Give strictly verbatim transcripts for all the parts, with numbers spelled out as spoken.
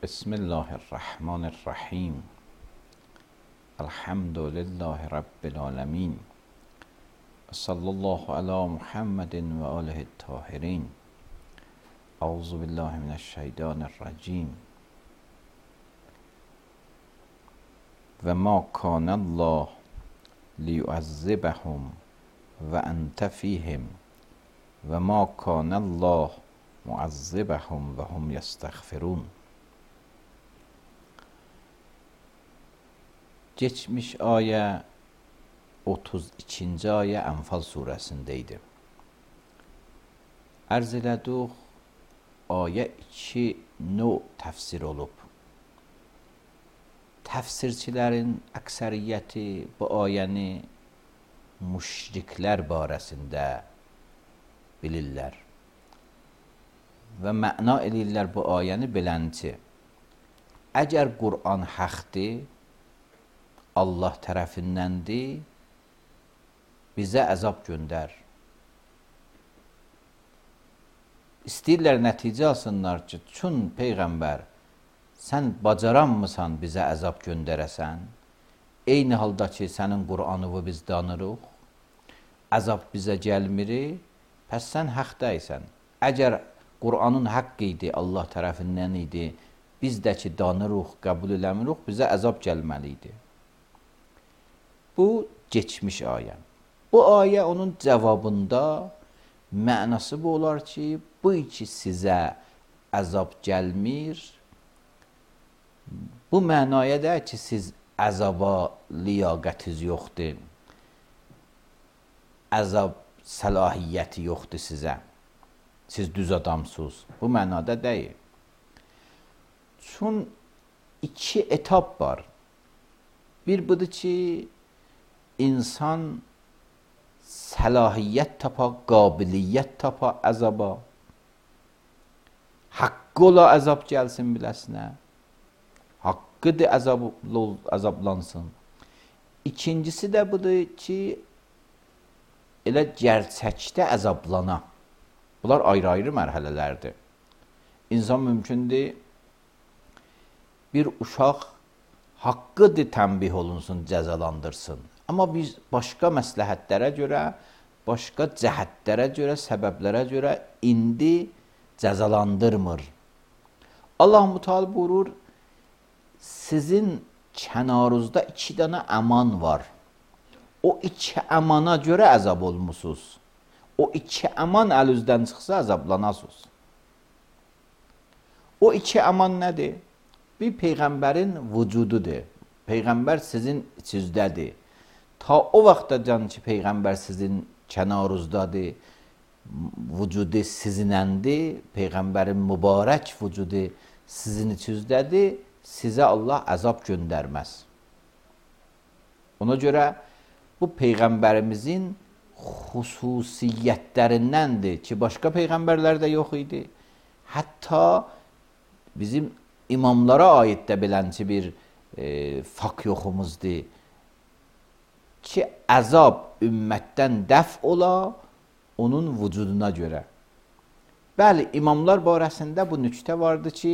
Bismillahirrahmanirrahim. Elhamdülillahi Rabbil alemin. Sallallahu ala Muhammedin ve alihi tahirin. Euzu billahi mineşşeytanirracim. Ve ma kanallah liyuazzibahum ve ente fihim. Ve ma kanallah muazzibahum ve hum yestağfirun. Geçmiş ayə otuz ikinci ayə Ənfal surəsindəydi. Ərz elədik, ayə iki növ təfsir olub. Təfsirçilərin əksəriyyəti bu ayəni müşriklər barəsində bilirlər və məna eləyirlər bu ayəni belənci. Əgər Qur'an haqdır, Allah tərəfindəndir, bizə əzab göndər. İstəyirlər nəticə alsınlar ki, çün Peyğəmbər, sən bacaranmısan bizə əzab göndərəsən? Eyni halda ki, sənin Qur'anını biz danırıq, əzab bizə gəlmiri, pəs sən haqdaysan. Əgər Qur'anın haqq idi, Allah tərəfindən idi, biz də ki, danırıq, qəbul eləmirik, bizə əzab gəlməli idi. Bu, geçmiş ayə. Bu ayə onun cavabında mənası bu olar ki, bu ki sizə əzab gəlmir, bu mənaya da ki, siz əzaba liyaqətiz yoxdur, əzab səlahiyyəti yoxdur sizə, siz düz adamsınız. Bu mənada deyil. Çün iki etap var. Bir budur ki, İnsan səlahiyyət tapa, qabiliyyət tapa əzaba, haqqı ola əzab gəlsin biləsinə, haqqıdır əzab, əzablansın. İkincisi də budur ki, elə gerçəkdə əzablana. Bunlar ayrı-ayrı mərhələlərdir. İnsan mümkündür, bir uşaq haqqıdır tənbih olunsun, cəzalandırsın. Amma biz başqa məsləhətlərə görə, başqa cəhətlərə görə, səbəblərə görə indi cəzalandırmır. Allah Müteala buyurur, sizin kənarınızda iki dənə əman var. O iki əmana görə əzab olmusunuz. O iki əman əlinizdən çıxsa əzablanasınız. O iki əman nədir? Bir Peyğəmbərin vücududur. Peyğəmbər sizin içinizdədir. Ta o vaxtacan ki, Peyğəmbər sizin kənarınızdadır, vücudu sizinəndir, Peyğəmbərin mübarək vücudu sizin içinizdədir, sizə Allah əzab göndərməz. Ona görə bu Peyğəmbərimizin xüsusiyyətlərindəndir ki, başqa Peyğəmbərlər də yox idi. Hətta bizim imamlara aid də belənci bir e, fak yoxumuzdur ki, əzab ümmətdən dəf ola, onun vücuduna görə. Bəli, imamlar barəsində bu nüktə vardı ki,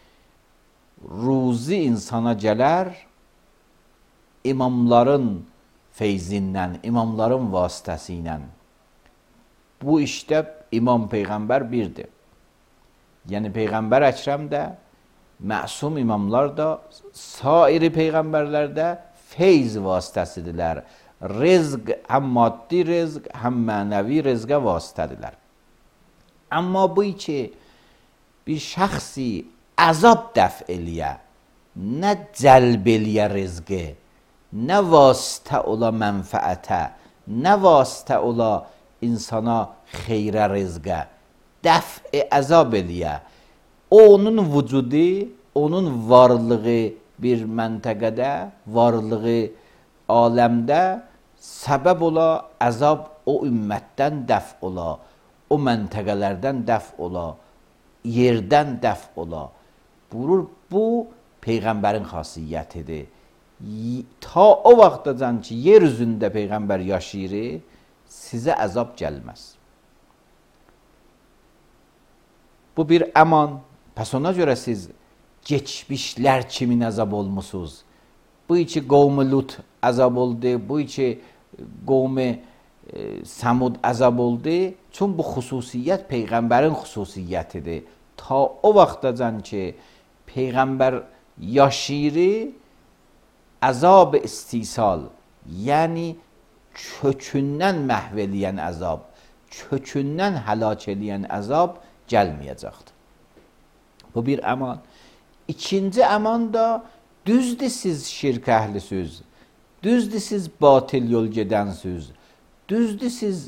ruzi insana gələr, imamların feyzindən, imamların vasitəsi ilə. Bu işdə imam Peyğəmbər birdir. Yəni, Peyğəmbər Əkrəm də, məsum imamlar da, sairi Peyğəmbərlər də feyz vasitəsidirlər. Rizq, həm maddi rizq, həm mənəvi rizqə vasitədirlər. Amma bu ki, bir şəxsi əzab dəf eləyə, nə cəlb eləyə rizqi, nə vasitə ola mənfəətə, nə vasitə ola insana xeyrə rizqə, dəf-i əzab eləyə, onun vücudu, onun varlığı bir məntəqədə, varlığı aləmdə səbəb ola, əzab o ümmətdən dəf ola, o məntəqələrdən dəf ola, yerdən dəf ola. Buyurur, bu Peyğəmbərin xasiyyətidir. Ta o vaxtacan ki, yer üzündə Peyğəmbər yaşayır, sizə əzab gəlməz. Bu bir əman. Pəs ona görə siz geçmişlər kimin əzab olmusunuz? Bu iki qovmi Lut əzab oldu, bu iki qovmi e, Səmud əzab oldu. Çün bu xüsusiyyət Peyğəmbərin xüsusiyyətidir. Ta o vaxtacan ki, Peyğəmbər yaşayır, əzab istisal, yəni kökündən məhv eləyən əzab, kökündən həlak eləyən əzab gəlməyəcəkdir. Bu bir əman. İkinci əman da düzdür siz şirk əhlisiniz, düzdür siz batil yol gedənsiniz, düzdür siz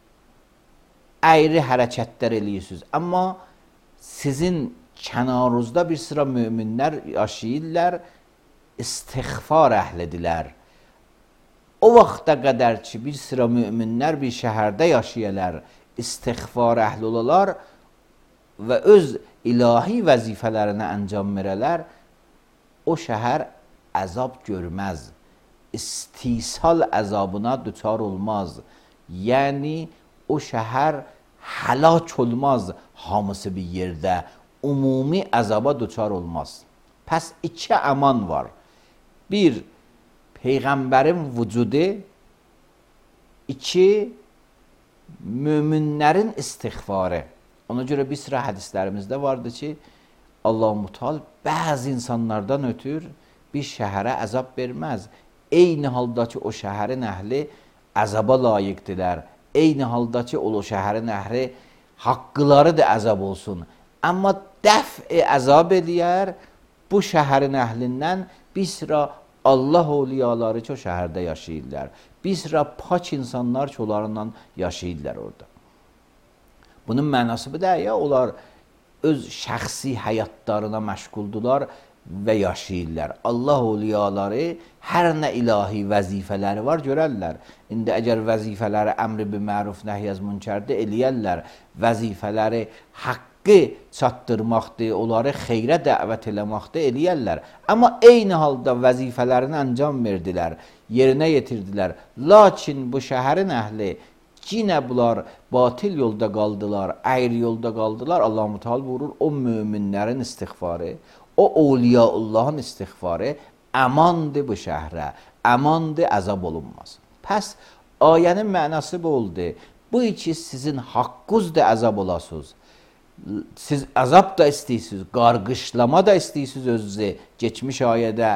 əyri hərəkətlər eləyirsiniz. Amma sizin kənarınızda bir sıra möminlər yaşayırlar, istiğfar əhlidirlər. O vaxta qədər ki, bir sıra möminlər bir şəhərdə yaşayırlar, istiğfar əhli olalar və öz ilahi vəzifələrini əncam verələr, o şəhər əzab görməz, istisal əzabına düçar olmaz. Yəni, o şəhər həlak olmaz hamısı bir yerdə, umumi əzaba düçar olmaz. Pəs iki əman var. Bir, Peyğəmbərin vücudu, iki, möminlərin istiğfarı. Ona görə bir sıra hədislərimizdə vardı ki, Allah-u Teala bəzi insanlardan ötür bir şəhərə əzab verməz. Eyni halda ki, o şəhərin əhli əzaba layiqdirlər. Eyni halda ki, o şəhərin əhli haqqıları da əzab olsun. Amma dəf-i əzab eləyər bu şəhərin əhlindən bir sıra Allah oliyaları ki, o şəhərdə yaşayırlar. Bir sıra pak insanlar ki, onlarla yaşayırlar orada. Bunun mənası bu da ya, onlar öz şəxsi həyatlarına məşğuldular və yaşayırlar. Allah oliyaları hər nə ilahi vəzifələri var görərlər. İndi əgər vəzifələri əmri bi məruf nəhy az münkərdə eləyərlər, vəzifələri haqqı çatdırmaqdır, onları xeyrə dəvət eləmaqdır eləyərlər. Amma eyni halda vəzifələrini əncam verdilər, yerinə yetirdilər. Lakin bu şəhərin əhli yenə bunlar batil yolda qaldılar, əyri yolda qaldılar. Allah-u Teala buyurur, o möminlərin istiğfarı, o Awliyaullahın istiğfarı əmandır bu şəhrə, əmandır, əzab olunmaz. Pəs ayənin mənası bu oldu. Bu iki sizin haqqınızdır əzab olasınız. Siz əzab da istəyirsiniz, qarqışlama da istəyirsiniz özünüzü. Geçmiş ayədə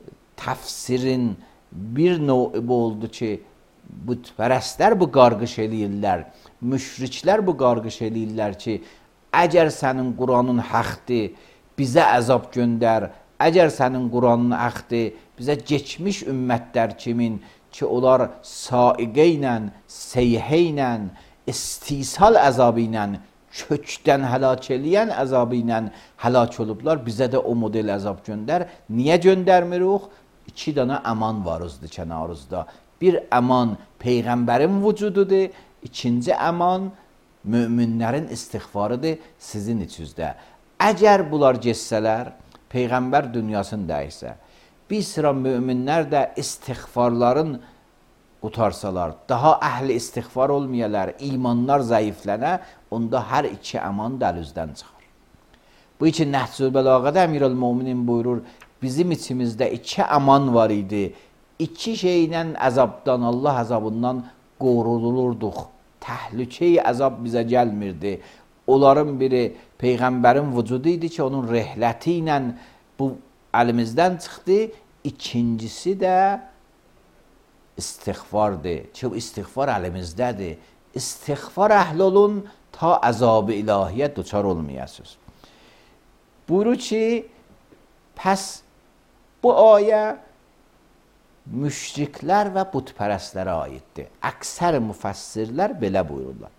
təfsirin bir növü bu oldu ki, bütpərəstlər bu qarqış eləyirlər, müşriklər bu qarqış eləyirlər ki, əgər sənin Quranın haqqdır, bizə əzab göndər, əgər sənin Quranın haqqdır, bizə geçmiş ümmətlər kimin ki, onlar saiqə ilə, seyhə ilə, istisal əzabı ilə, kökdən həlak eləyən əzabı ilə həlak olublar, bizə də o model əzab göndər. Niyə göndərmirik? İki dənə əman var özdə kənarızda. Bir əman Peyğəmbərin vücududur, ikinci əman möminlərin istiğfarıdır sizin içinizdə. Əgər bunlar geçsələr, Peyğəmbər dünyasını dəyişsə, bir sıra möminlər də istiğfarların qutarsalar, daha əhli istiğfar olmayalar, imanlar zəiflənə, onda hər iki əman dəlüzdən çıxar. Bu iki Nəhcül Bəlağədə Əmirəl-Möminin buyurur, bizim içimizdə iki əman var idi, İki şeylə əzabdan, Allah əzabından qorulurduq. Təhlükəyi əzab bizə gəlmirdi. Onların biri Peyğəmbərin vücudu idi ki, onun rəhləti ilə bu əlimizdən çıxdı. İkincisi də istiğfardır. Ki, istiğfar əlimizdədir. İstiğfar əhl olun, ta əzab-ı ilahiyə duçar olmayasınız. Buyurur ki, pəs bu ayə müşriklər və bütpərəstlərə aiddir. Əksər müfəssirlər belə buyururlar.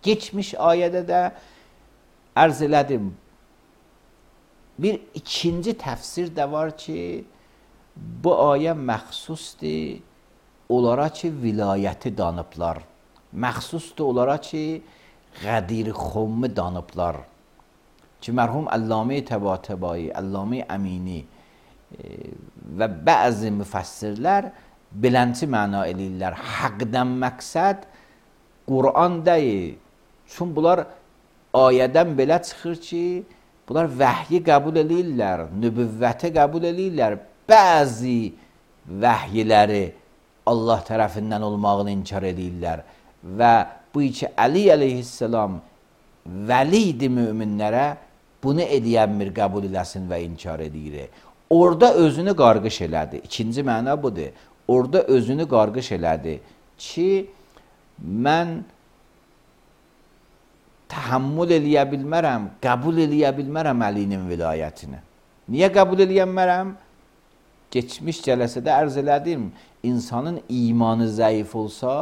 Geçmiş ayədə də ərz elədim. Bir ikinci təfsir də var ki, bu ayə məxsusdur onlara ki, vilayəti danıblar. Məxsusdur onlara ki, Qədir Xummu danıblar. Ki, mərhum Əllamə Təbatəbai, Əllamə Əmini və bəzi müfəssirlər bilənçi məna eləyirlər. Haqdən məqsəd Qur'an deyil. Çünki bunlar ayədən belə çıxır ki, bunlar vəhyi qəbul eləyirlər, nübüvvəti qəbul eləyirlər. Bəzi vəhyiləri Allah tərəfindən olmağını inkar eləyirlər. Və bu ki, Əli əleyhissalam vəlidi möminlərə bunu eləyənmir, qəbul eləsin və inkar edir. Orada özünü qarqış elədi. İkinci məna budur. Orada özünü qarqış elədi ki, mən təhəmmül eləyə bilmərəm, qəbul eləyə bilmərəm Əlinin vilayətini. Niyə qəbul eləyənmərəm? Geçmiş cələsədə ərz elədim, insanın imanı zəif olsa,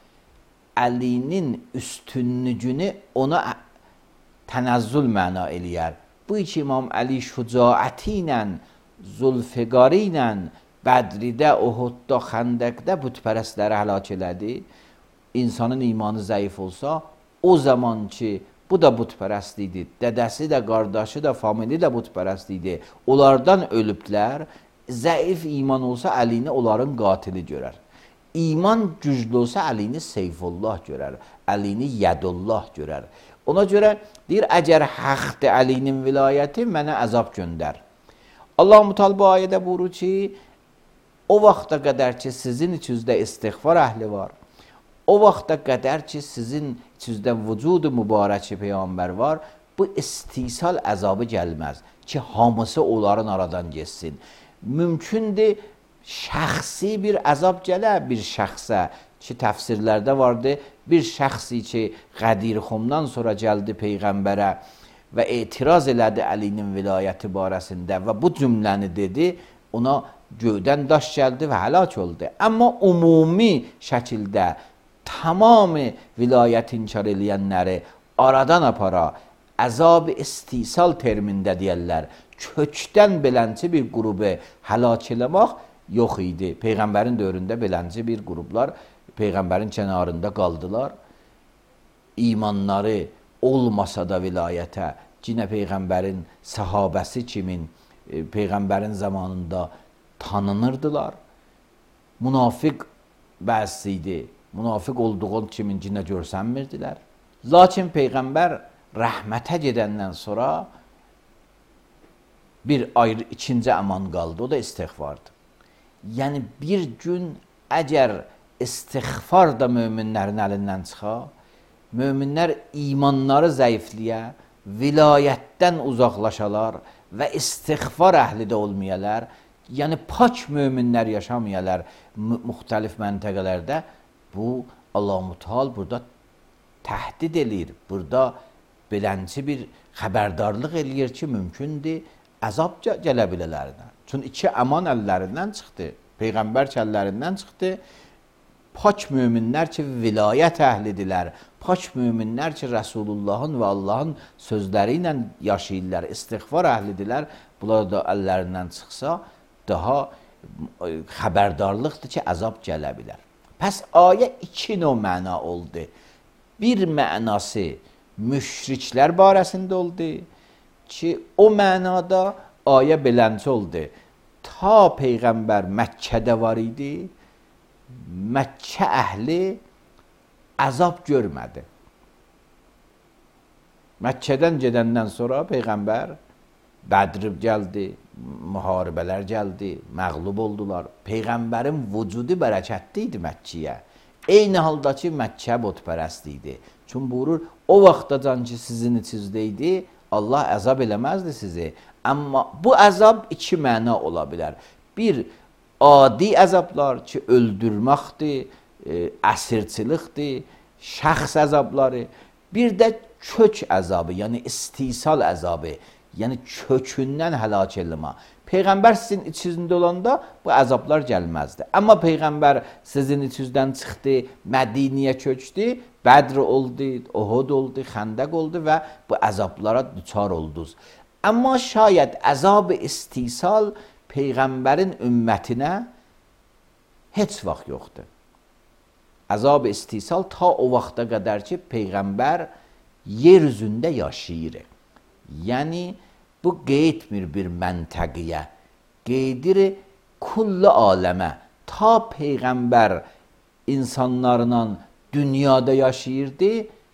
Əlinin üstünlüyünü ona tənəzzül məna eləyər. Bu iki İmam Əli şücaəti ilə, Zülfiqarı ilə Bədridə, Uhudda, Xəndəqdə bütpərəstləri həlak elədi. İnsanın imanı zəif olsa, o zaman ki, bu da bütpərəst idi, dədəsi də, qardaşı da, famili də bütpərəst idi, onlardan ölüblər, zəif iman olsa Əlini onların qatili görər. İman güclü olsa Əlini Seyfullah görər, Əlini Yədullah görər. Ona görə deyir, əgər haqdır Əlinin vilayəti, mənə əzab göndər. Allah-u Teala bu ayədə buyurur ki, o vaxta qədər ki, sizin içinizdə istiğfar əhli var, o vaxta qədər ki, sizin içinizdə vücudu mübarəki Peyğəmbər var, bu istisal əzabı gəlməz ki, hamısı onların aradan geçsin. Mümkündür, şəxsi bir əzab gələ bir şəxsə ki, təfsirlərdə vardı, bir şəxsi ki, Qədir Xumdan sonra gəldi Peyğəmbərə və etiraz elədi Əlinin vilayəti barəsində və bu cümləni dedi, ona göydən daş gəldi və həlak oldu. Amma ümumi şəkildə tamamı vilayət inkar eləyənləri aradan apara, əzab-ı istisal termində deyərlər, kökdən belənci bir qrubu həlak eləmək yox idi. Peyğəmbərin dövründə belənci bir qruplar Peyğəmbərin kənarında qaldılar. İmanları olmasa da vilayətə, yine Peyğəmbərin sahabəsi kimin Peyğəmbərin zamanında tanınırdılar. Münafiq bəzi idi. Münafiq olduğun kimin yine görsənmirdilər. Lakin Peyğəmbər rəhmətə gedəndən sonra bir ayrı ikinci əman qaldı. O da istiğfardır. Yəni bir gün əgər istiğfar da möminlərin əlindən çıxa, möminlər imanları zəifliyə, vilayətdən uzaqlaşalar və istiğfar əhli də olmayalar, yəni pak möminlər yaşamayalar müxtəlif məntəqələrdə, bu Allah-u Teala burada təhdid eləyir, burada belənci bir xəbərdarlıq eləyir ki, mümkündür, əzab gələ bilələrdən. Çünki iki əman əllərindən çıxdı, Peyğəmbər kəllərindən çıxdı, pak möminlər ki, vilayət əhlidirlər, pak möminlər ki, Rəsulullahın və Allahın sözləri ilə yaşayırlar, istiğfar əhlidirlər, bunlar da əllərindən çıxsa, daha xəbərdarlıqdır ki, əzab gələ bilər. Pəs ayə iki növ məna oldu. Bir mənası müşriklər barəsində oldu ki, o mənada ayə belənci oldu. Ta Peyğəmbər Məkkədə var idi, Məkkə əhli əzab görmədi. Məkkədən gedəndən sonra Peyğəmbər Bədr gəldi, müharibələr gəldi, məğlub oldular. Peyğəmbərin vücudu bərəkətli idi Məkkəyə. Eyni halda ki, Məkkə botpərəst idi. Çünki buyurur, o vaxtacan ki, sizin içinizdə idi, Allah əzab eləməzdi sizi. Amma bu əzab iki məna ola bilər. Bir, adi əzablar ki, öldürməkdir, e, əsirçilikdir, şəxs əzabları. Bir də kök əzabı, yəni istisal əzabı, yəni kökündən həlak eləmə. Peyğəmbər sizin içinizdə olanda bu əzablar gəlməzdi. Amma Peyğəmbər sizin içinizdən çıxdı, Mədiniyə köçdü, Bədr oldu, Uhud oldu, Xəndəq oldu və bu əzablara düçar oldunuz. Amma şayət əzab-ı istisal Peyğəmbərin ümmətinə heç vaxt yoxdur. Əzab-ı istisal ta o vaxta qədər ki, Peyğəmbər yer üzündə yaşayır. Yəni, bu qeydmir bir məntəqiyə, qeydir kullu aləmə. Ta Peyğəmbər insanlarla dünyada yaşayırdı,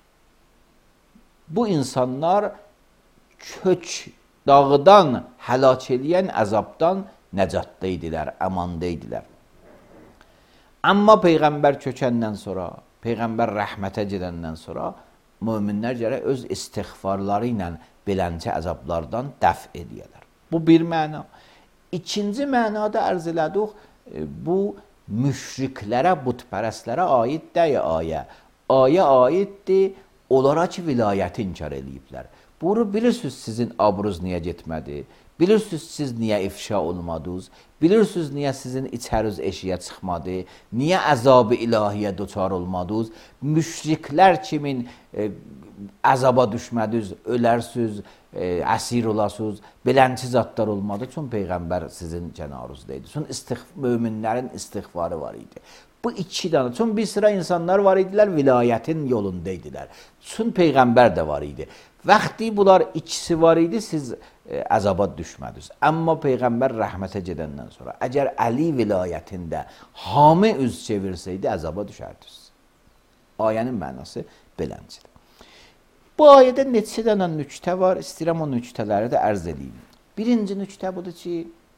bu insanlar kök dağıdan, həlak eləyən əzabdan nəcatda idilər, əmanda idilər. Amma Peyğəmbər kökəndən sonra, Peyğəmbər rəhmətə gedəndən sonra möminlər gərək öz istiğfarları ilə beləncə əzablardan dəf edəyələr. Bu bir məna. İkinci mənada ərz elədik, bu müşriklərə, butpərəstlərə aid deyil ayə. Ayə aiddir, onlara ki, vilayəti inkar eləyiblər. Bunu bilirsiniz sizin abruz niyə getmədi? Bilirsiniz siz niyə ifşa olmadınız? Bilirsiniz niyə sizin içəriz eşiyə çıxmadı? Niyə əzab-ı ilahiyə duçar olmadınız? Müşriklər kimin e, əzaba düşmədiniz, ölərsiniz, e, əsir olasınız, belənçi zatlar olmadı. Çünki Peyğəmbər sizin kənarınızdaydı. Çünki istiğ möminlərin istiğfarı var idi. Bu iki dana. Çünki bir sıra insanlar var idilər, vilayətin yolundaydılar. Çünki Peyğəmbər də var idi. Vaxtı bunlar ikisi var idi, siz e, əzaba düşmədiniz. Amma Peyğəmbər rəhmətə gedəndən sonra, əgər Əli vilayətində hamı üz çevirsəydi, əzaba düşərdiniz. Ayənin mənası beləncidir. Bu ayədə neçə dənə nüktə var, istəyirəm o nüktələri də ərz edeyim. Birinci nüktə budur ki,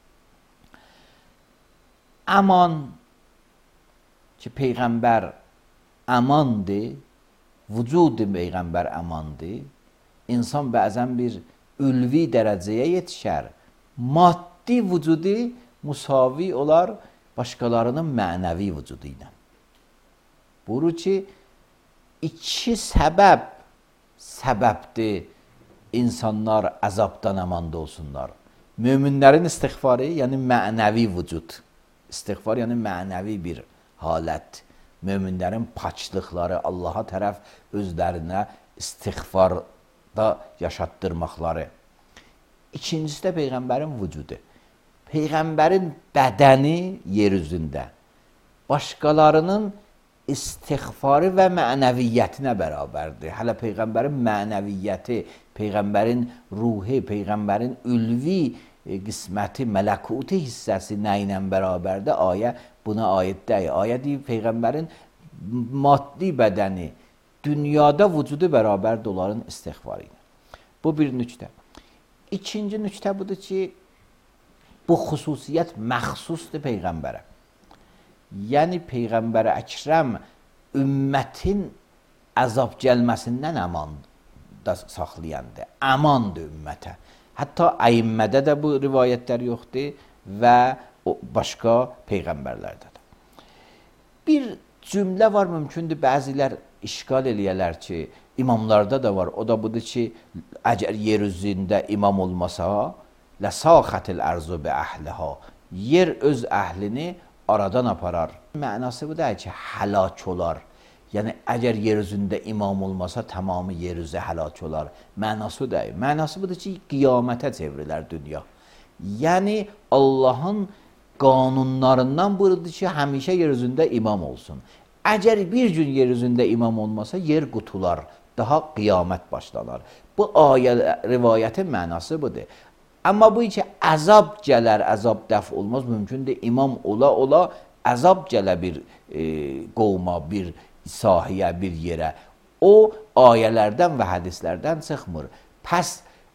əman ki, Peyğəmbər əmandır, vücudu Peyğəmbər əmandır, insan bəzən bir ülvi dərəcəyə yetişər, maddi vücudu müsavi olar başqalarının mənəvi vücudu ilə. Buru ki, iki səbəb səbəbdir insanlar əzabdan əmanda olsunlar. Möminlərin istiğfarı, yəni mənəvi vücud. İstiğfar, yəni mənəvi bir halət. Möminlərin paçlıqları, Allaha tərəf özlərinə istiğfarda yaşatdırmaqları. İkincisi də Peyğəmbərin vücudu. Peyğəmbərin bədəni yer üzündə başqalarının istiğfarı və mənəviyyətinə bərabərdir. Hələ Peyğəmbərin mənəviyyəti, Peyğəmbərin ruhi, Peyğəmbərin ülvi qisməti, mələkuti hissəsi nə ilə bərabərdir? Ayə buna aid deyil. Ayə deyir, Peyğəmbərin maddi bədəni, dünyada vücudu bərabərdir onların istiğfarı ilə. Bu bir nüktə. İkinci nüktə budur ki, bu xüsusiyyət məxsusdur Peyğəmbərə. Yəni Peyğəmbər Əkrəm ümmətin əzab gəlməsindən əmanda saxlayandır. Əmandır ümmətə. Hətta əyimmədə də bu rivayətlər yoxdur və başqa peyğəmbərlərdə də. Bir cümlə var, mümkündür bəzilər işgal eləyələr ki, imamlarda da var. O da budur ki, əgər yer üzündə imam olmasa, ləsəxətil ərzu bi əhliha. Yer öz əhlini aradan aparar. Mənası bu deyil ki, həlak olar. Yəni, əgər yer üzündə imam olmasa, tamamı yer üzə həlak olar. Mənası deyil. Mənası budur ki, qiyamətə çevrilər dünya. Yəni, Allahın qanunlarından budur ki, həmişə yer üzündə imam olsun. Əgər bir gün yer üzündə imam olmasa, yer qutular, daha qiyamət başlanar. Bu ayə rivayətin mənası budur. Amma bu ki, əzab gələr, əzab dəf olmaz, mümkündür. İmam ola ola, əzab gələ bir e, qovma, bir sahiyə, bir yerə. O, ayələrdən və hədislərdən çıxmır. Pəs,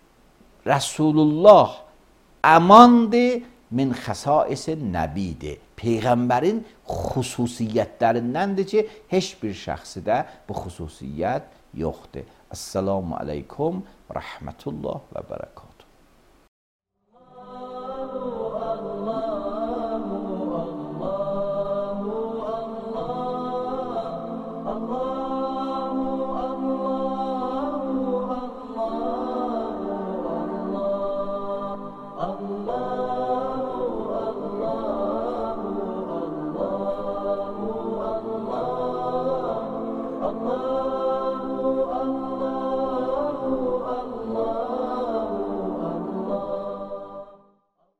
Rəsulullah əmandır, min xəsaisin nəbidir. Peyğəmbərin xüsusiyyətlərindəndir ki, heç bir şəxsidə bu xüsusiyyət yoxdur. Əssalamu aleykum, rəhmətullah və bərəkət.